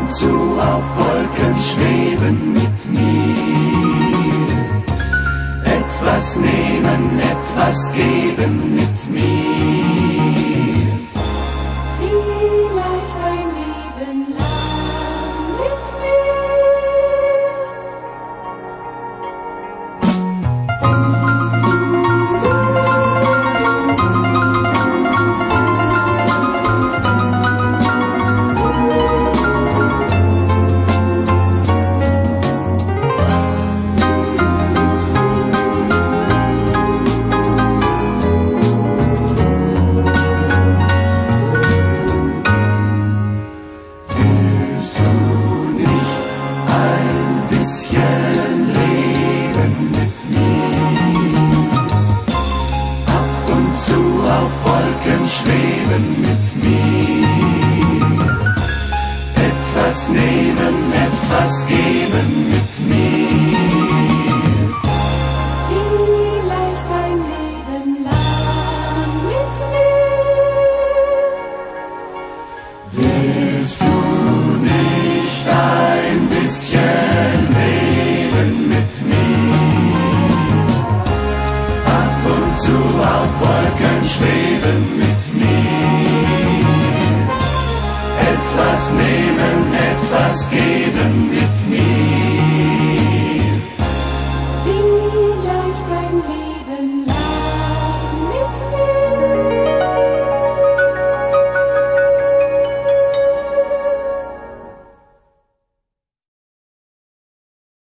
zu auf Wolken schweben mit mir. Etwas nehmen, etwas geben mit mir. Vielleicht ein Leben lang mit mir. Auf Wolken schweben mit mir. Etwas nehmen, etwas geben mit mir. Vielleicht ein Leben lang mit mir. Willst du nicht ein bisschen leben mit mir? Ab und zu auf Wolken schweben mit mir. Etwas nehmen, etwas geben mit mir.